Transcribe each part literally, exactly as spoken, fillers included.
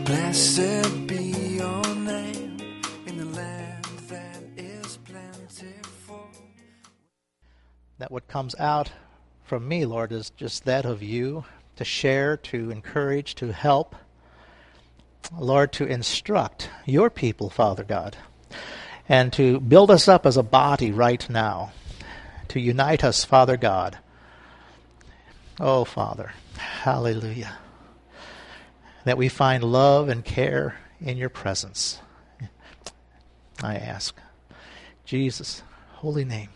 Blessed be your name in the land that is plentiful. That what comes out from me, Lord, is just that of you, to share, to encourage, to help. Lord, to instruct your people, Father God, and to build us up as a body right now, to unite us, Father God. Oh, Father, hallelujah. That we find love and care in your presence. I ask. Jesus' holy name.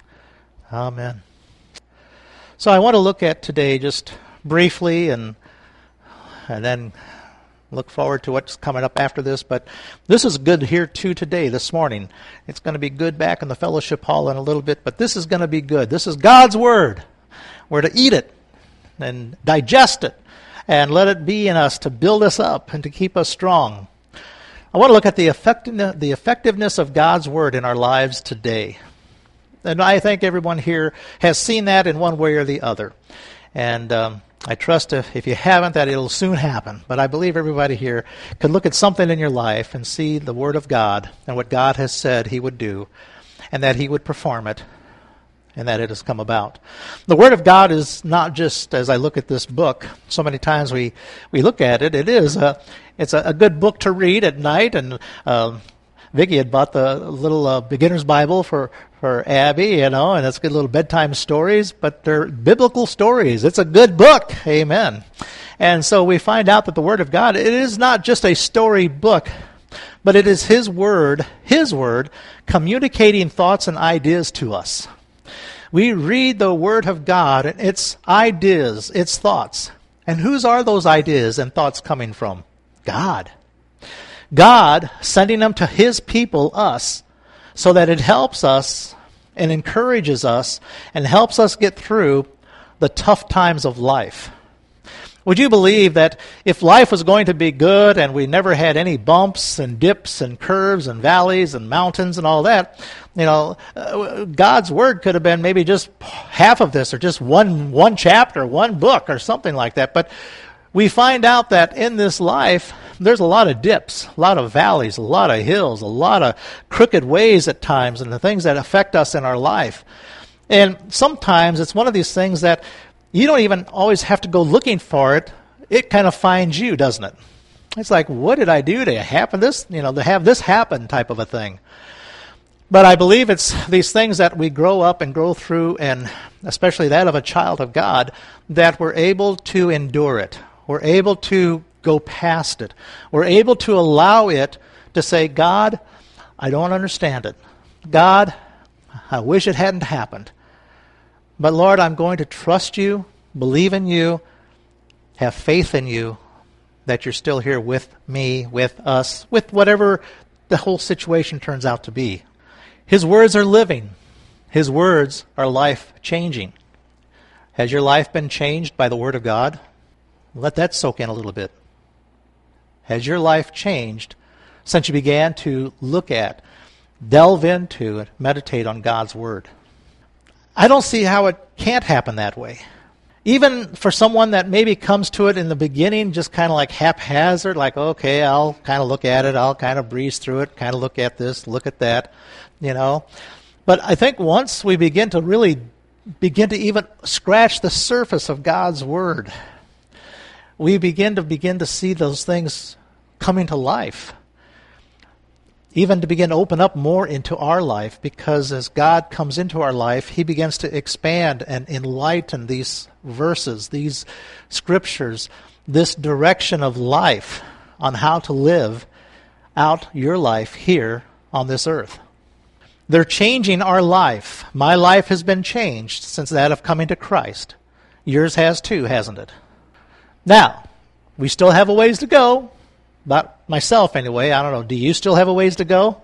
Amen. So I want to look at today just briefly and and then look forward to what's coming up after this. But this is good here too today, this morning. It's going to be good back in the fellowship hall in a little bit, but this is going to be good. This is God's Word. We're to eat it and digest it and let it be in us to build us up and to keep us strong. I want to look at the effectiveness, the effectiveness of God's Word in our lives today. And I think everyone here has seen that in one way or the other. And um, I trust if, if you haven't, that it'll soon happen. But I believe everybody here could look at something in your life and see the Word of God and what God has said He would do, and that He would perform it, and that it has come about. The Word of God is not just, as I look at this book, so many times we, we look at it, it is a, it's a, a good book to read at night, and uh, Vicki had bought the little uh, beginner's Bible for, for Abby, you know, and it's good little bedtime stories, but they're biblical stories. It's a good book. Amen. And so we find out that the Word of God, it is not just a story book, but it is His Word, His Word, communicating thoughts and ideas to us. We read the Word of God, and its ideas, its thoughts. And whose are those ideas and thoughts coming from? God. God sending them to His people, us, so that it helps us and encourages us and helps us get through the tough times of life. Would you believe that if life was going to be good and we never had any bumps and dips and curves and valleys and mountains and all that, you know, uh, God's Word could have been maybe just half of this or just one one chapter, one book or something like that. But we find out that in this life, there's a lot of dips, a lot of valleys, a lot of hills, a lot of crooked ways at times, and the things that affect us in our life. And sometimes it's one of these things that you don't even always have to go looking for it. It kind of finds you, doesn't it? It's like, what did I do to happen this, you know, to have this happen type of a thing. But I believe it's these things that we grow up and grow through, and especially that of a child of God, that we're able to endure it. We're able to go past it. We're able to allow it to say, God, I don't understand it. God, I wish it hadn't happened. But Lord, I'm going to trust you, believe in you, have faith in you, that you're still here with me, with us, with whatever the whole situation turns out to be. His words are living. His words are life-changing. Has your life been changed by the Word of God? Let that soak in a little bit. Has your life changed since you began to look at, delve into, and meditate on God's Word? I don't see how it can't happen that way. Even for someone that maybe comes to it in the beginning just kind of like haphazard, like, okay, I'll kind of look at it, I'll kind of breeze through it, kind of look at this, look at that, you know. But I think once we begin to really begin to even scratch the surface of God's Word, we begin to begin to see those things coming to life. Even to begin to open up more into our life, because as God comes into our life, He begins to expand and enlighten these verses, these scriptures, this direction of life on how to live out your life here on this earth. They're changing our life. My life has been changed since that of coming to Christ. Yours has too, hasn't it? Now, we still have a ways to go. About myself anyway, I don't know, do you still have a ways to go?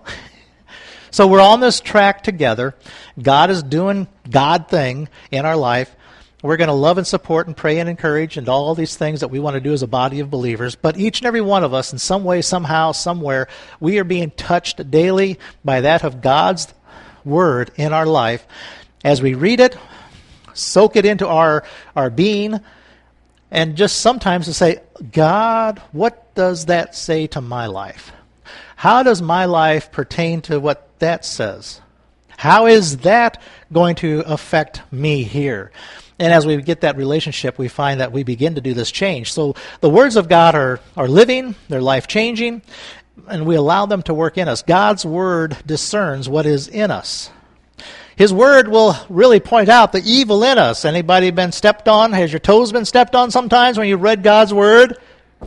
So we're on this track together. God is doing God thing in our life. We're going to love and support and pray and encourage and all these things that we want to do as a body of believers. But each and every one of us, in some way, somehow, somewhere, we are being touched daily by that of God's Word in our life. As we read it, soak it into our, our being, And just sometimes to say, God, what does that say to my life? How does my life pertain to what that says? How is that going to affect me here? And as we get that relationship, we find that we begin to do this change. So the words of God are, are living, they're life-changing, and we allow them to work in us. God's word discerns what is in us. His word will really point out the evil in us. Anybody been stepped on? Has your toes been stepped on sometimes when you read God's word?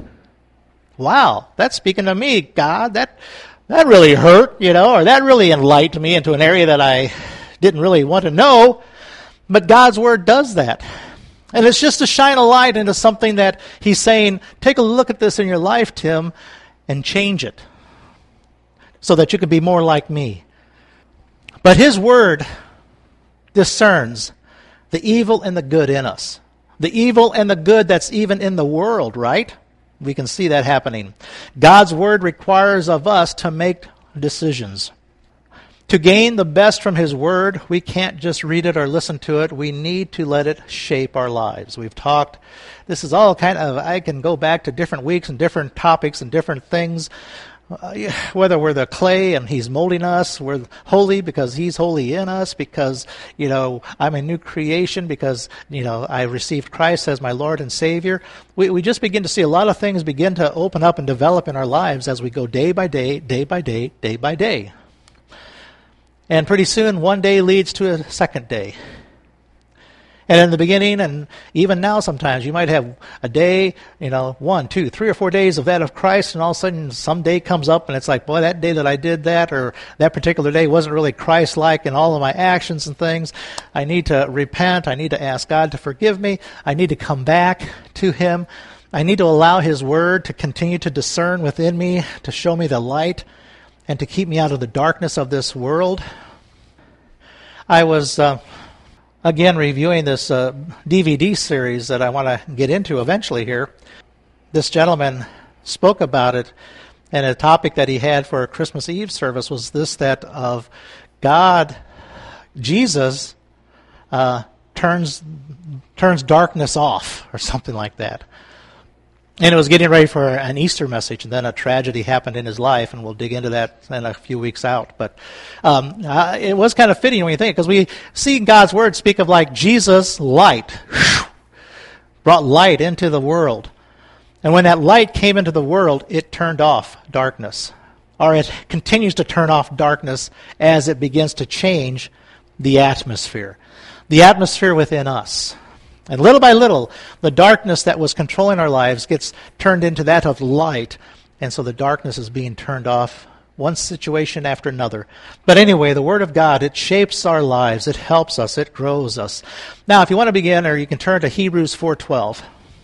Wow, that's speaking to me, God. That that really hurt, you know, or that really enlightened me into an area that I didn't really want to know. But God's word does that. And it's just to shine a light into something that he's saying, take a look at this in your life, Tim, and change it so that you can be more like me. But his word discerns the evil and the good in us. The evil and the good that's even in the world, right? We can see that happening. God's word requires of us to make decisions. To gain the best from his word, we can't just read it or listen to it. We need to let it shape our lives. We've talked, this is all kind of, I can go back to different weeks and different topics and different things. Uh, whether we're the clay and he's molding us, we're holy because he's holy in us, because, you know, I'm a new creation because, you know, I received Christ as my Lord and Savior. We, we just begin to see a lot of things begin to open up and develop in our lives as we go day by day, day by day, day by day. And pretty soon, one day leads to a second day. And in the beginning, and even now sometimes, you might have a day, you know, one, two, three or four days of that of Christ, and all of a sudden some day comes up, and it's like, boy, that day that I did that, or that particular day wasn't really Christ-like in all of my actions and things. I need to repent. I need to ask God to forgive me. I need to come back to him. I need to allow his word to continue to discern within me, to show me the light, and to keep me out of the darkness of this world. I was... Uh, Again, reviewing this uh, D V D series that I want to get into eventually here. This gentleman spoke about it, and a topic that he had for a Christmas Eve service was this, that of God, Jesus, uh, turns turns darkness off, or something like that. And it was getting ready for an Easter message, and then a tragedy happened in his life, and we'll dig into that in a few weeks out. But um, uh, it was kind of fitting when you think, because we see God's word speak of like Jesus' light, brought light into the world. And when that light came into the world, it turned off darkness. Or it continues to turn off darkness as it begins to change the atmosphere. The atmosphere within us. And little by little, the darkness that was controlling our lives gets turned into that of light. And so the darkness is being turned off, one situation after another. But anyway, the Word of God, it shapes our lives. It helps us. It grows us. Now, if you want to begin, or you can turn to Hebrews four twelve.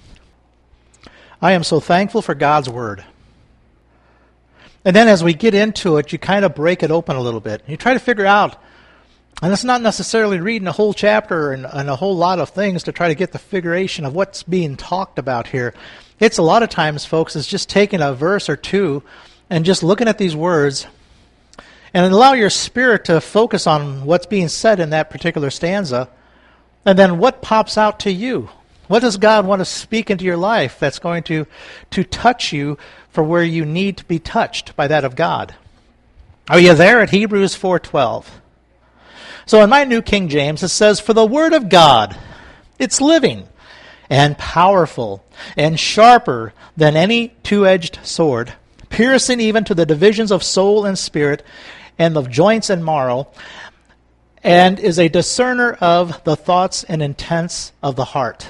I am so thankful for God's Word. And then as we get into it, you kind of break it open a little bit. You try to figure out, and it's not necessarily reading a whole chapter and, and a whole lot of things to try to get the figuration of what's being talked about here. It's a lot of times, folks, is just taking a verse or two and just looking at these words and allow your spirit to focus on what's being said in that particular stanza. And then what pops out to you? What does God want to speak into your life that's going to, to touch you for where you need to be touched by that of God? Are you there at Hebrews four twelve? So in my New King James, it says, for the word of God, it's living and powerful and sharper than any two-edged sword, piercing even to the divisions of soul and spirit and of joints and marrow, and is a discerner of the thoughts and intents of the heart.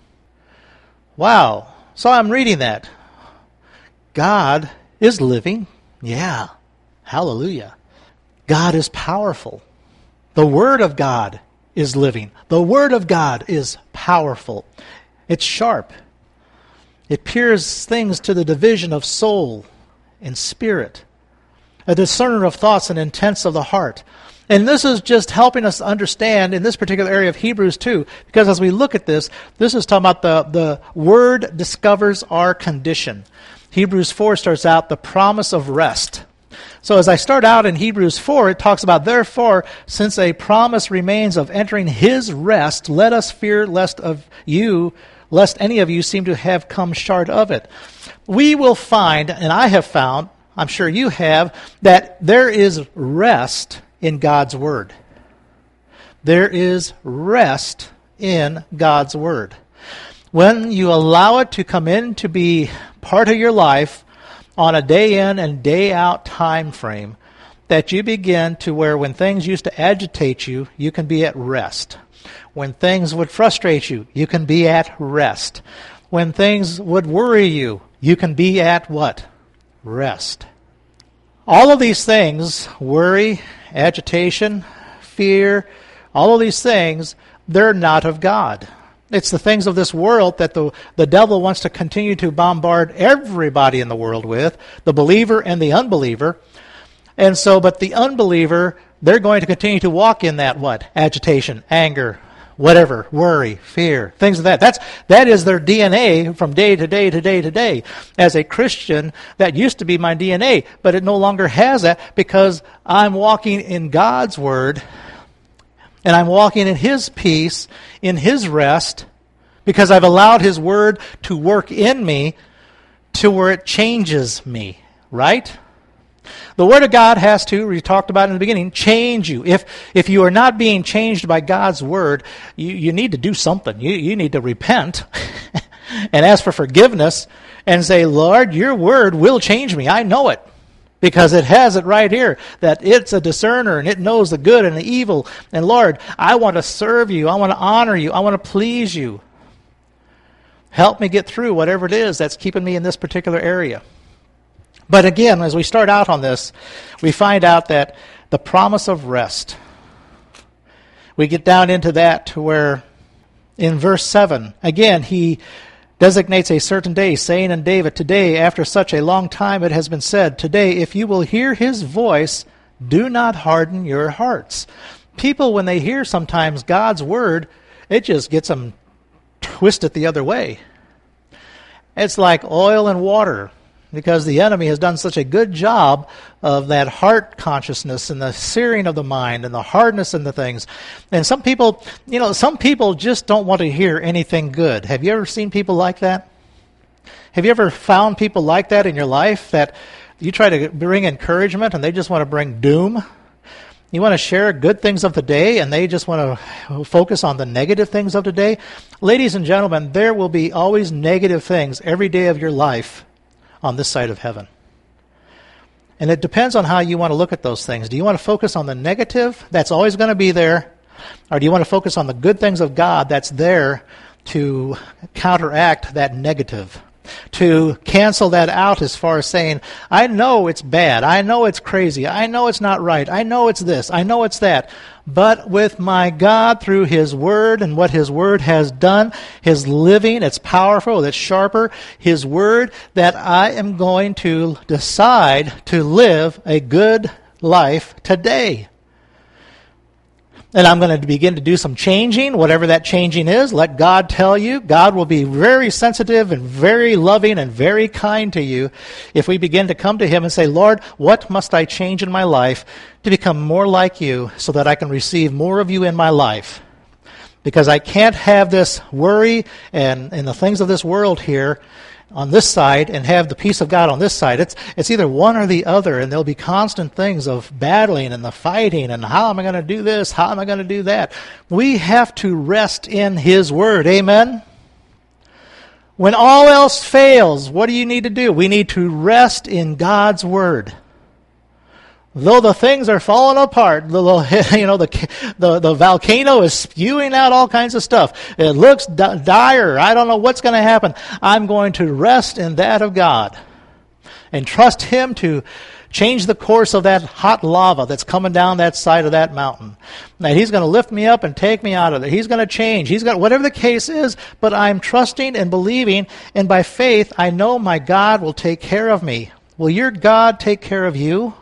Wow. So I'm reading that. God is living. Yeah. Hallelujah. God is powerful. The Word of God is living. The Word of God is powerful. It's sharp. It pierces things to the division of soul and spirit, a discerner of thoughts and intents of the heart. And this is just helping us understand in this particular area of Hebrews two, because as we look at this, this is talking about the, the Word discovers our condition. Hebrews four starts out the promise of rest. So as I start out in Hebrews four, it talks about, therefore, since a promise remains of entering his rest, let us fear lest of you, lest any of you seem to have come short of it. We will find, and I have found, I'm sure you have, that there is rest in God's Word. There is rest in God's Word. When you allow it to come in to be part of your life on a day in and day out time frame, that you begin to where when things used to agitate you, you can be at rest. When things would frustrate you, you can be at rest. When things would worry you, you can be at what? Rest. All of these things, worry, agitation, fear, all of these things, they're not of God. It's the things of this world that the, the devil wants to continue to bombard everybody in the world with, the believer and the unbeliever. And so, but the unbeliever, they're going to continue to walk in that what? Agitation, anger, whatever, worry, fear, things of that. That's, that is their D N A from day to day to day to day. As a Christian, that used to be my D N A, but it no longer has that because I'm walking in God's Word and I'm walking in His peace, in His rest, because I've allowed His Word to work in me to where it changes me, right? The Word of God has to, we talked about in the beginning, change you. If if you are not being changed by God's Word, you, you need to do something. You, you need to repent and ask for forgiveness and say, Lord, your Word will change me. I know it because it has it right here, that it's a discerner and it knows the good and the evil. And Lord, I want to serve you. I want to honor you. I want to please you. Help me get through whatever it is that's keeping me in this particular area. But again, as we start out on this, we find out that the promise of rest, we get down into that to where in verse seven, again, he designates a certain day, saying in David, today, after such a long time it has been said, today, if you will hear his voice, do not harden your hearts. People, when they hear sometimes God's word, it just gets them twisted the other way. It's like oil and water, because the enemy has done such a good job of that heart consciousness and the searing of the mind and the hardness in the things. And some people, you know, some people just don't want to hear anything good. Have you ever seen people like that? Have you ever found people like that in your life, that you try to bring encouragement and they just want to bring doom? You want to share good things of the day and they just want to focus on the negative things of the day? Ladies and gentlemen, there will be always negative things every day of your life on this side of heaven. And it depends on how you want to look at those things. Do you want to focus on the negative? That's always going to be there. Or do you want to focus on the good things of God that's there to counteract that negative? To cancel that out as far as saying, I know it's bad. I know it's crazy. I know it's not right. I know it's this. I know it's that. But with my God, through His Word and what His Word has done, His living, it's powerful, it's sharper, His Word, that I am going to decide to live a good life today. And I'm going to begin to do some changing, whatever that changing is. Let God tell you. God will be very sensitive and very loving and very kind to you if we begin to come to Him and say, Lord, what must I change in my life to become more like you so that I can receive more of you in my life? Because I can't have this worry and, and the things of this world here on this side and have the peace of God on this side. It's it's either one or the other, and there'll be constant things of battling and the fighting and how am I going to do this, how am I going to do that. We have to rest in His Word. Amen? When all else fails, what do you need to do? We need to rest in God's Word. Though the things are falling apart, the you know the the the volcano is spewing out all kinds of stuff. It looks di- dire. I don't know what's going to happen. I'm going to rest in that of God and trust Him to change the course of that hot lava that's coming down that side of that mountain. That He's going to lift me up and take me out of there. He's going to change. He's going to, whatever the case is, but I'm trusting and believing, and by faith I know my God will take care of me. Will your God take care of you?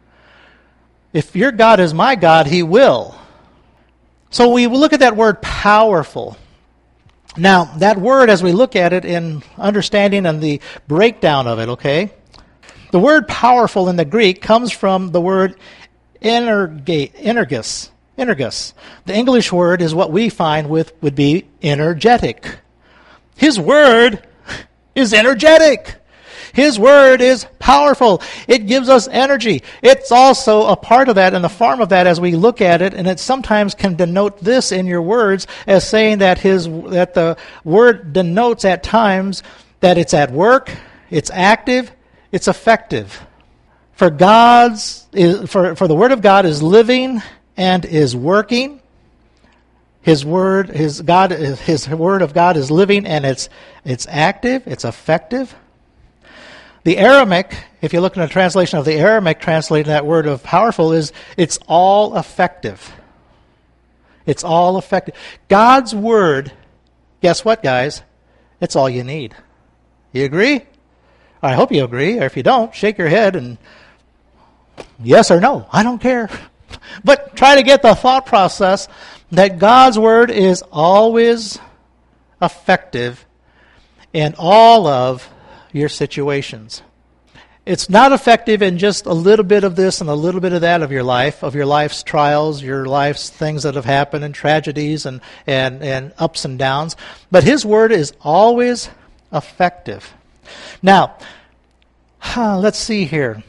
If your God is my God, He will. So we look at that word powerful. Now, that word, as we look at it in understanding and the breakdown of it, okay, the word powerful in the Greek comes from the word energe, energus. Energus. The English word is what we find with would be energetic. His word is energetic. His word is powerful. It gives us energy. It's also a part of that and the form of that as we look at it, and it sometimes can denote this in your words as saying that his that the word denotes at times that it's at work, it's active, it's effective. For God's is, for for the word of God is living and is working. His word, his God, his word of God is living and it's it's active, it's effective. The Aramaic, if you look in a translation of the Aramaic translating that word of powerful, is it's all effective. It's all effective. God's word, guess what, guys? It's all you need. You agree? I hope you agree. Or if you don't, shake your head and yes or no. I don't care. But try to get the thought process that God's word is always effective in all of your situations. It's not effective in just a little bit of this and a little bit of that of your life, of your life's trials, your life's things that have happened and tragedies and, and, and ups and downs. But his word is always effective. Now, let's see here.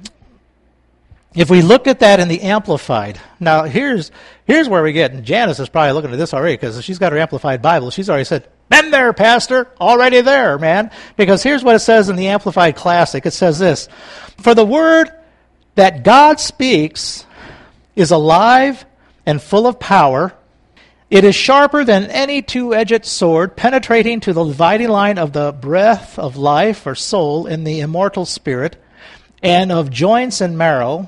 If we look at that in the Amplified, now here's here's where we get, and Janice is probably looking at this already because she's got her Amplified Bible. She's already said, been there, Pastor, already there, man. Because here's what it says in the Amplified Classic. It says this, for the word that God speaks is alive and full of power. It is sharper than any two-edged sword, penetrating to the dividing line of the breath of life or soul in the immortal spirit, and of joints and marrow,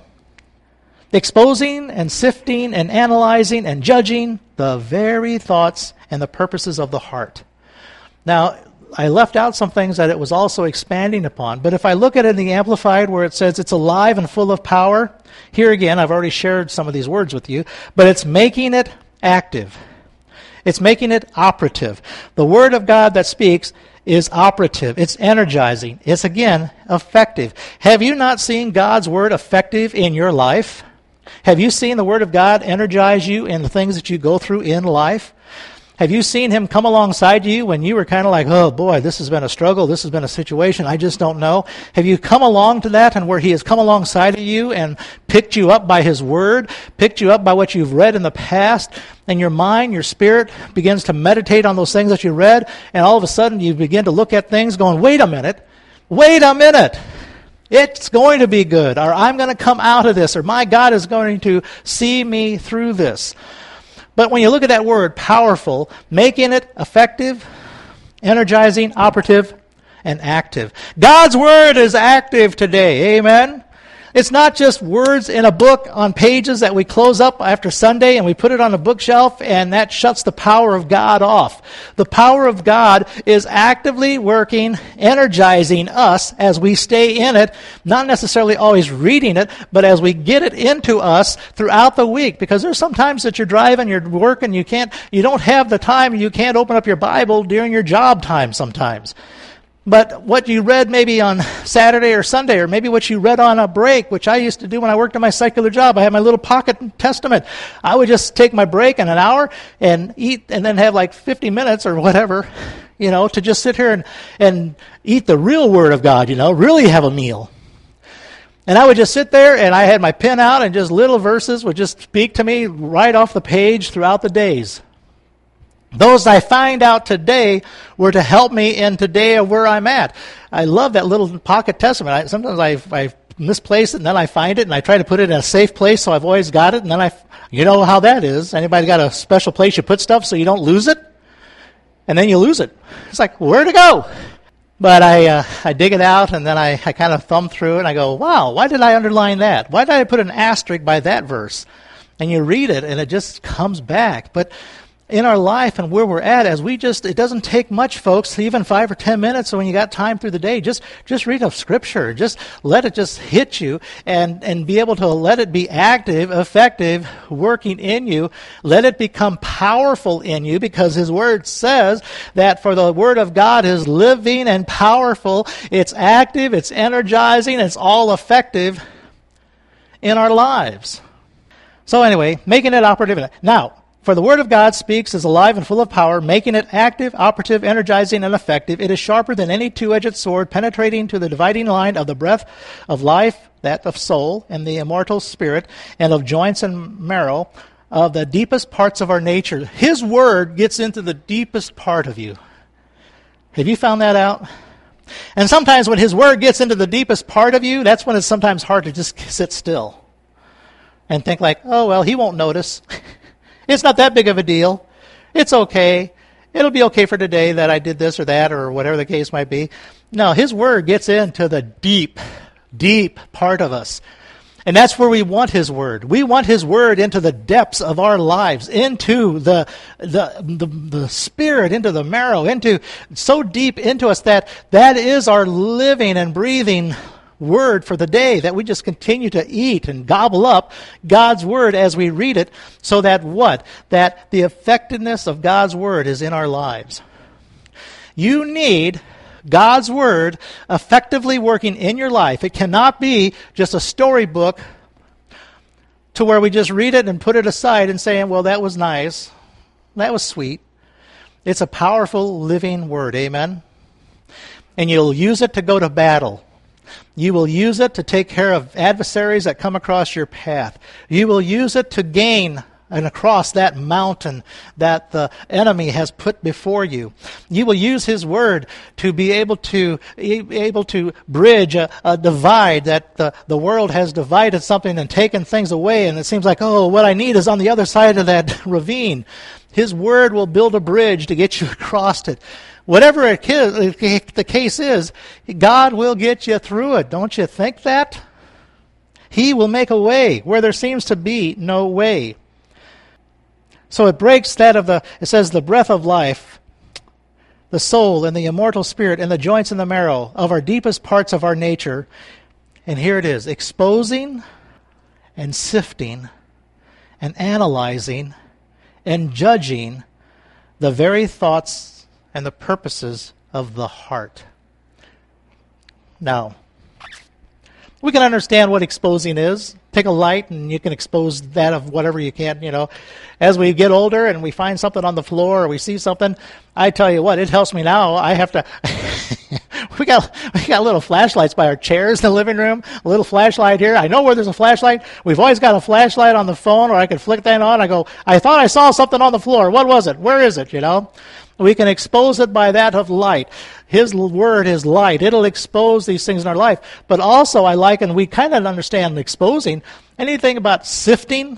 exposing and sifting and analyzing and judging the very thoughts and the purposes of the heart. Now, I left out some things that it was also expanding upon, but if I look at it in the Amplified where it says it's alive and full of power, here again, I've already shared some of these words with you, but it's making it active. It's making it operative. The Word of God that speaks is operative. It's energizing. It's, again, effective. Have you not seen God's Word effective in your life? Have you seen the Word of God energize you in the things that you go through in life? Have you seen Him come alongside you when you were kind of like, oh boy, this has been a struggle, this has been a situation, I just don't know? Have you come along to that and where He has come alongside of you and picked you up by His Word, picked you up by what you've read in the past, and your mind, your spirit begins to meditate on those things that you read, and all of a sudden you begin to look at things going, wait a minute, wait a minute. It's going to be good, or I'm going to come out of this, or my God is going to see me through this. But when you look at that word, powerful, making it effective, energizing, operative, and active. God's Word is active today. Amen? It's not just words in a book on pages that we close up after Sunday and we put it on a bookshelf and that shuts the power of God off. The power of God is actively working, energizing us as we stay in it, not necessarily always reading it, but as we get it into us throughout the week. Because there's some times that you're driving, you're working, you can't, you don't have the time, you can't open up your Bible during your job time sometimes. But what you read maybe on Saturday or Sunday, or maybe what you read on a break, which I used to do when I worked in my secular job, I had my little pocket testament. I would just take my break in an hour and eat, and then have like fifty minutes or whatever, you know, to just sit here and, and eat the real Word of God, you know, really have a meal. And I would just sit there, and I had my pen out, and just little verses would just speak to me right off the page throughout the days. Those I find out today were to help me in today of where I'm at. I love that little pocket testament. I, sometimes I, I misplace it, and then I find it, and I try to put it in a safe place, so I've always got it, and then I, you know how that is. Anybody got a special place you put stuff so you don't lose it? And then you lose it. It's like, where to go? But I uh, I dig it out, and then I, I kind of thumb through it, and I go, wow, why did I underline that? Why did I put an asterisk by that verse? And you read it, and it just comes back. But in our life and where we're at, as we just, it doesn't take much, folks, even five or ten minutes, so when you got time through the day, just just read a scripture. Just let it just hit you and, and be able to let it be active, effective, working in you. Let it become powerful in you, because His Word says that for the Word of God is living and powerful. It's active, it's energizing, it's all effective in our lives. So anyway, making it operative. Now, For the Word of God speaks, is alive and full of power, making it active, operative, energizing, and effective. It is sharper than any two-edged sword, penetrating to the dividing line of the breath of life, that of soul, and the immortal spirit, and of joints and marrow, of the deepest parts of our nature. His Word gets into the deepest part of you. Have you found that out? And sometimes when His Word gets into the deepest part of you, that's when it's sometimes hard to just sit still and think like, oh, well, He won't notice. It's not that big of a deal. It's okay. It'll be okay for today that I did this or that or whatever the case might be. No, His Word gets into the deep, deep part of us. And that's where we want His Word. We want His Word into the depths of our lives, into the, the, the, the spirit, into the marrow, into so deep into us that that is our living and breathing Word for the day, that we just continue to eat and gobble up God's Word as we read it, so that what? That the effectiveness of God's Word is in our lives. You need God's Word effectively working in your life. It cannot be just a storybook to where we just read it and put it aside and say, well, that was nice. That was sweet. It's a powerful, living Word. Amen? And you'll use it to go to battle. You will use it to take care of adversaries that come across your path. You will use it to gain and across that mountain that the enemy has put before you. You will use His Word to be able to able to bridge a, a divide that the, the world has divided something and taken things away, and it seems like, oh, what I need is on the other side of that ravine. His Word will build a bridge to get you across it. Whatever it is, the case is, God will get you through it. Don't you think that? He will make a way where there seems to be no way. So it breaks that of the, it says the breath of life, the soul and the immortal spirit and the joints and the marrow of our deepest parts of our nature. And here it is, exposing and sifting and analyzing and judging the very thoughts and the purposes of the heart. Now, we can understand what exposing is. Take a light and you can expose that of whatever you can, you know. As we get older and we find something on the floor or we see something, I tell you what, it helps me now. I have to... we got we got little flashlights by our chairs in the living room, a little flashlight here. I know where there's a flashlight. We've always got a flashlight on the phone, or I can flick that on. I go, I thought I saw something on the floor. What was it? Where is it, you know? We can expose it by that of light. His Word is light. It'll expose these things in our life. But also I like, and we kind of understand exposing, anything about sifting,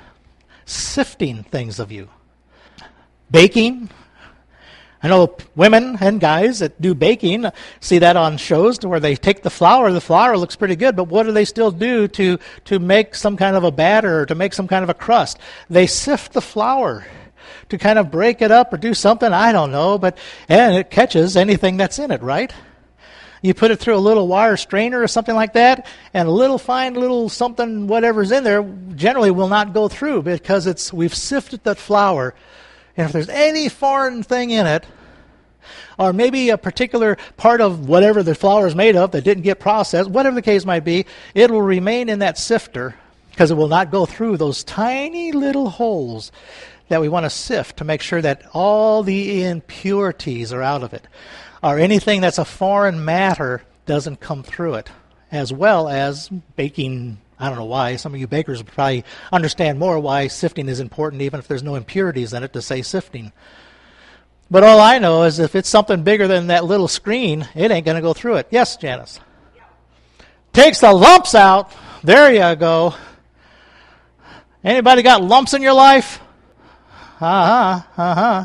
sifting things of you. Baking. I know women and guys that do baking, see that on shows where they take the flour. The flour looks pretty good, but what do they still do to, to make some kind of a batter or to make some kind of a crust? They sift the flour to kind of break it up or do something, I don't know, but and it catches anything that's in it, right? You put it through a little wire strainer or something like that, and a little fine little something, whatever's in there, generally will not go through because it's we've sifted that flour. And if there's any foreign thing in it, or maybe a particular part of whatever the flour is made of that didn't get processed, whatever the case might be, it will remain in that sifter because it will not go through those tiny little holes that we want to sift to make sure that all the impurities are out of it, or anything that's a foreign matter doesn't come through it, as well as baking. I don't know why. Some of you bakers probably understand more why sifting is important, even if there's no impurities in it, to say sifting. But all I know is if it's something bigger than that little screen, it ain't going to go through it. Yes, Janice? Yeah. Takes the lumps out. There you go. Anybody got lumps in your life? Uh-huh, uh-huh.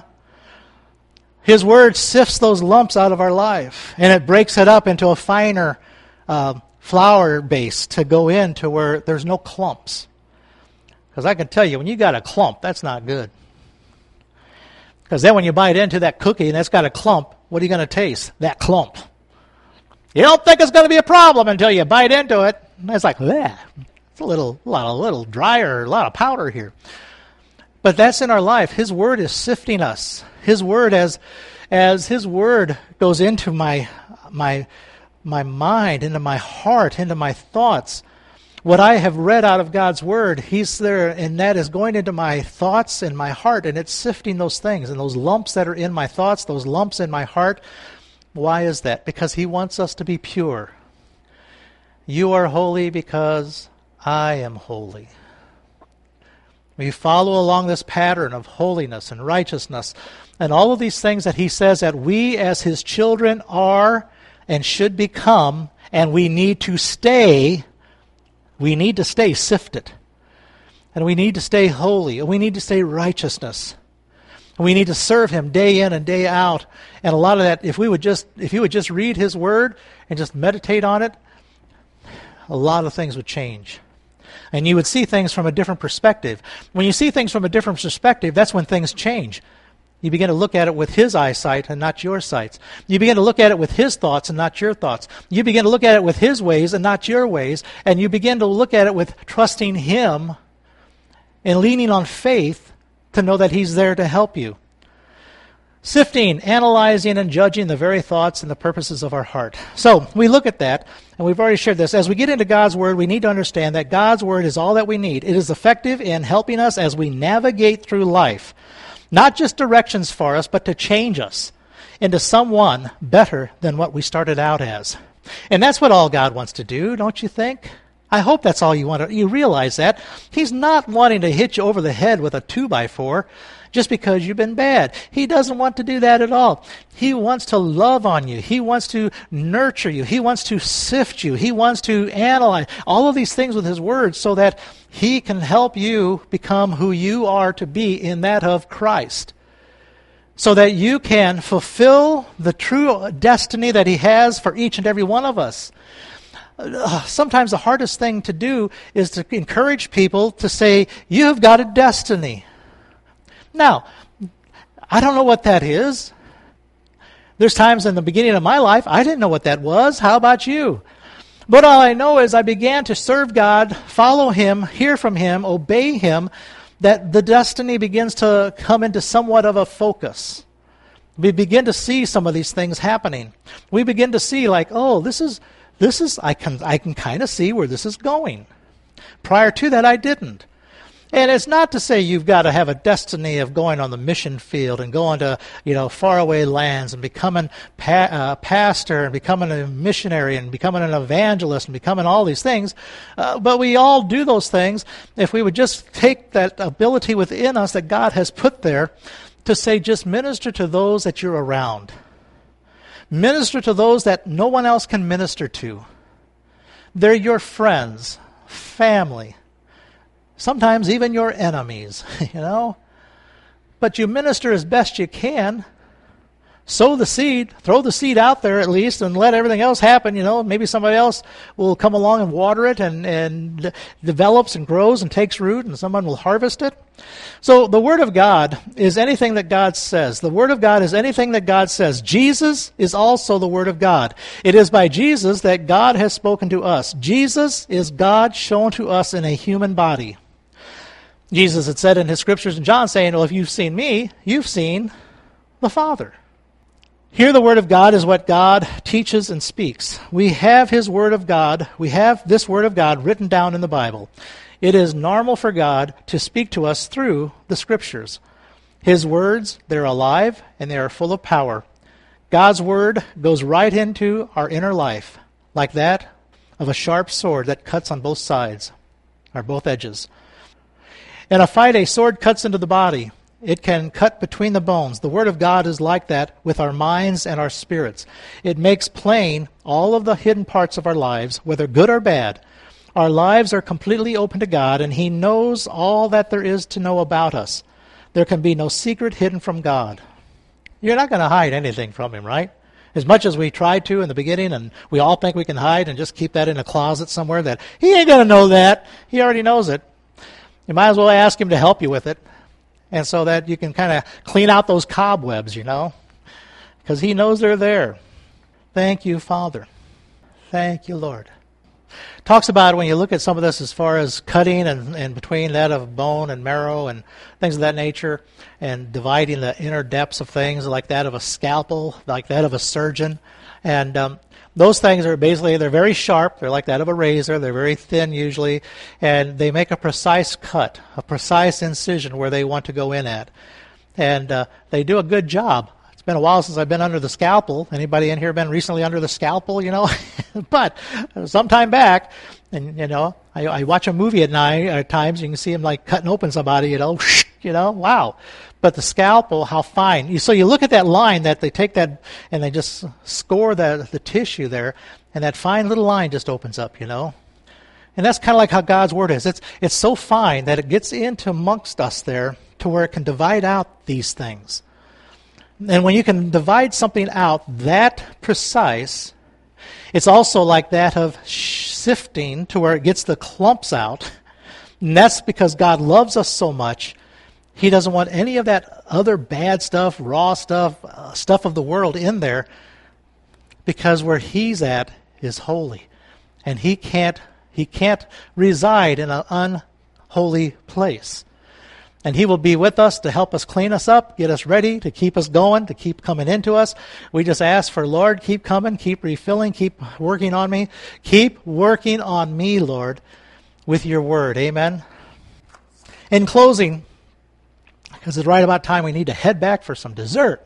His Word sifts those lumps out of our life, and it breaks it up into a finer uh, flour base to go into where there's no clumps. Because I can tell you, when you got a clump, that's not good. Because then when you bite into that cookie and it's got a clump, what are you going to taste? That clump. You don't think it's going to be a problem until you bite into it. And it's like, bleh. It's a little, a lot, a little drier, a lot of powder here. But that's in our life. His Word is sifting us. His Word, as as His Word goes into my my my mind, into my heart, into my thoughts, What I have read out of God's Word, He's there, and that is going into my thoughts and my heart, and it's sifting those things, and those lumps that are in my thoughts, those lumps in my heart. Why is that? Because He wants us to be pure. You are holy because I am holy. We follow along this pattern of holiness and righteousness, and all of these things that He says that we as His children are and should become, and we need to stay We need to stay sifted. And we need to stay holy. And we need to stay righteousness. And we need to serve Him day in and day out. And a lot of that, if we would just if you would just read His Word and just meditate on it, a lot of things would change. And you would see things from a different perspective. When you see things from a different perspective, that's when things change. You begin to look at it with His eyesight and not your sight. You begin to look at it with His thoughts and not your thoughts. You begin to look at it with His ways and not your ways. And you begin to look at it with trusting Him and leaning on faith to know that He's there to help you. Sifting, analyzing, and judging the very thoughts and the purposes of our heart. So we look at that, and we've already shared this. As we get into God's Word, we need to understand that God's Word is all that we need. It is effective in helping us as we navigate through life. Not just directions for us, but to change us into someone better than what we started out as. And that's what all God wants to do, don't you think? I hope that's all you want to, you realize that. He's not wanting to hit you over the head with a two by four just because you've been bad. He doesn't want to do that at all. He wants to love on you. He wants to nurture you. He wants to sift you. He wants to analyze all of these things with His Word so that He can help you become who you are to be in that of Christ. So that you can fulfill the true destiny that He has for each and every one of us. Uh, sometimes the hardest thing to do is to encourage people to say, you have got a destiny. Now, I don't know what that is. There's times in the beginning of my life, I didn't know what that was. How about you? But all I know is I began to serve God, follow Him, hear from Him, obey Him, that the destiny begins to come into somewhat of a focus. We begin to see some of these things happening. We begin to see like, oh, this is, this is, I can, I can kind of see where this is going. Prior to that, I didn't. And it's not to say you've got to have a destiny of going on the mission field and going to, you know, faraway lands and becoming pa- uh, pastor and becoming a missionary and becoming an evangelist and becoming all these things. Uh, but we all do those things if we would just take that ability within us that God has put there to say, just minister to those that you're around. Minister to those that no one else can minister to. They're your friends, family, sometimes even your enemies, you know. But you minister as best you can. Sow the seed. Throw the seed out there at least and let everything else happen, you know. Maybe somebody else will come along and water it and, and develops and grows and takes root and someone will harvest it. So the Word of God is anything that God says. The Word of God is anything that God says. Jesus is also the Word of God. It is by Jesus that God has spoken to us. Jesus is God shown to us in a human body. Jesus had said in His scriptures in John saying, well, if you've seen me, you've seen the Father. Here the Word of God is what God teaches and speaks. We have His Word of God. We have this Word of God written down in the Bible. It is normal for God to speak to us through the Scriptures. His words, they're alive and they are full of power. God's Word goes right into our inner life, like that of a sharp sword that cuts on both sides, or both edges. In a fight, a sword cuts into the body. It can cut between the bones. The Word of God is like that with our minds and our spirits. It makes plain all of the hidden parts of our lives, whether good or bad. Our lives are completely open to God, and He knows all that there is to know about us. There can be no secret hidden from God. You're not going to hide anything from Him, right? As much as we tried to in the beginning, and we all think we can hide and just keep that in a closet somewhere, that He ain't going to know that. He already knows it. You might as well ask Him to help you with it. And so that you can kind of clean out those cobwebs, you know, because He knows they're there. Thank you, Father. Thank you, Lord. Talks about when you look at some of this as far as cutting and, and between that of bone and marrow and things of that nature, and dividing the inner depths of things like that of a scalpel, like that of a surgeon. And um, those things are basically, they're very sharp. They're like that of a razor. They're very thin usually. And they make a precise cut, a precise incision where they want to go in at. And uh, they do a good job. It's been a while since I've been under the scalpel. Anybody in here been recently under the scalpel, you know? But some time back, and, you know, I, I watch a movie at night, at times, you can see him like cutting open somebody, you know, you know, wow. But the scalpel, how fine. You, so you look at that line that they take that and they just score the, the tissue there, and that fine little line just opens up, you know. And that's kind of like how God's Word is. It's, it's so fine that it gets into amongst us there to where it can divide out these things. And when you can divide something out that precise, it's also like that of sifting to where it gets the clumps out. And that's because God loves us so much. He doesn't want any of that other bad stuff, raw stuff, uh, stuff of the world in there, because where He's at is holy. And He can't, he can't reside in an unholy place. And He will be with us to help us clean us up, get us ready, to keep us going, to keep coming into us. We just ask for, Lord, keep coming, keep refilling, keep working on me. Keep working on me, Lord, with your word. Amen. In closing, because it's right about time we need to head back for some dessert.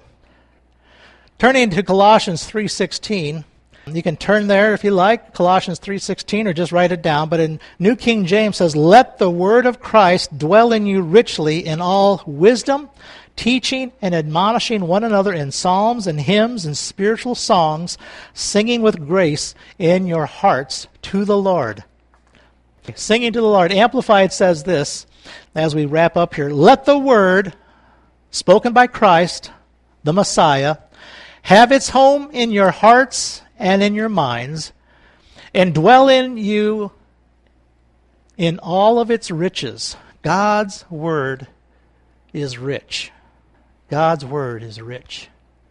Turning to Colossians three sixteen. You can turn there if you like, Colossians three sixteen, or just write it down. But in New King James says, "Let the word of Christ dwell in you richly in all wisdom, teaching and admonishing one another in psalms and hymns and spiritual songs, singing with grace in your hearts to the Lord." Singing to the Lord. Amplified says this, as we wrap up here, "Let the word spoken by Christ, the Messiah, have its home in your hearts and in your minds, and dwell in you in all of its riches." God's word is rich. God's word is rich.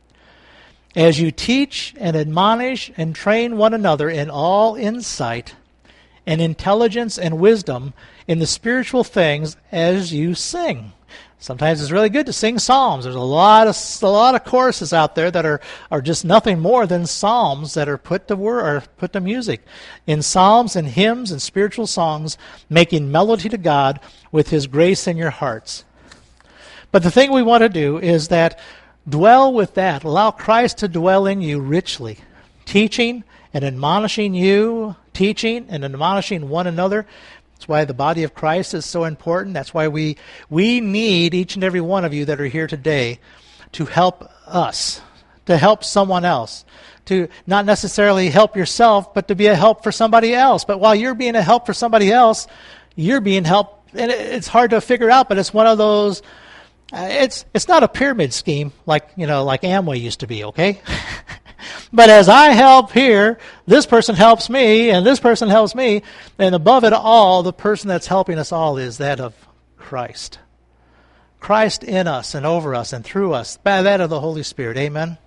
"As you teach and admonish and train one another in all insight and intelligence and wisdom in the spiritual things as you sing." Sometimes it's really good to sing psalms. There's a lot of a lot of choruses out there that are, are just nothing more than psalms that are put to word or put to music. In psalms and hymns and spiritual songs, making melody to God with His grace in your hearts. But the thing we want to do is that dwell with that. Allow Christ to dwell in you richly, teaching and admonishing you, teaching and admonishing one another. That's why the body of Christ is so important. That's why we we need each and every one of you that are here today to help us, to help someone else, to not necessarily help yourself, but to be a help for somebody else. But while you're being a help for somebody else, you're being helped. And it's hard to figure out, but it's one of those, uh, it's it's not a pyramid scheme like, you know, like Amway used to be, okay? But as I help here, this person helps me, and this person helps me, and above it all, the person that's helping us all is that of Christ. Christ in us and over us and through us, by that of the Holy Spirit. Amen.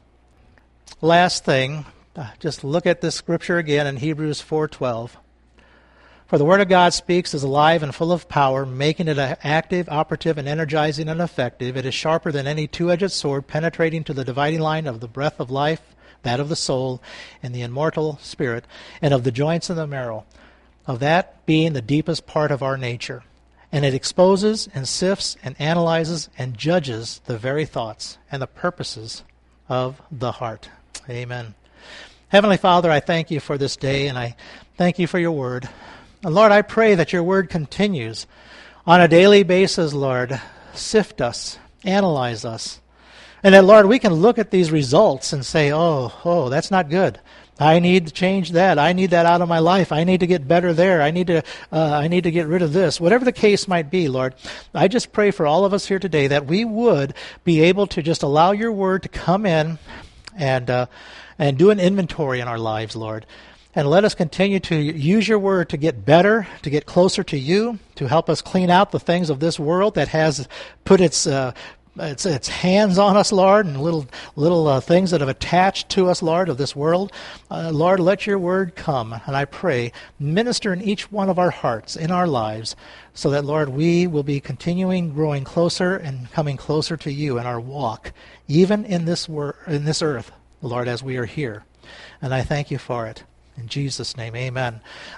Last thing, just look at this scripture again in Hebrews four twelve. "For the word of God speaks is alive and full of power, making it active, operative, and energizing and effective. It is sharper than any two-edged sword, penetrating to the dividing line of the breath of life, that of the soul, and the immortal spirit, and of the joints and the marrow, of that being the deepest part of our nature. And it exposes and sifts and analyzes and judges the very thoughts and the purposes of the heart." Amen. Heavenly Father, I thank you for this day, and I thank you for your word. And Lord, I pray that your word continues on a daily basis, Lord. Sift us, analyze us. And that, Lord, we can look at these results and say, oh, oh, that's not good. I need to change that. I need that out of my life. I need to get better there. I need to uh, I need to get rid of this. Whatever the case might be, Lord, I just pray for all of us here today that we would be able to just allow your word to come in and uh, and do an inventory in our lives, Lord. And let us continue to use your word to get better, to get closer to you, to help us clean out the things of this world that has put its uh, It's, it's hands on us, Lord, and little little uh, things that have attached to us, Lord, of this world. Uh, Lord, let your word come, and I pray, minister in each one of our hearts, in our lives, so that, Lord, we will be continuing growing closer and coming closer to you in our walk, even in this wor- in this earth, Lord, as we are here. And I thank you for it. In Jesus' name, amen.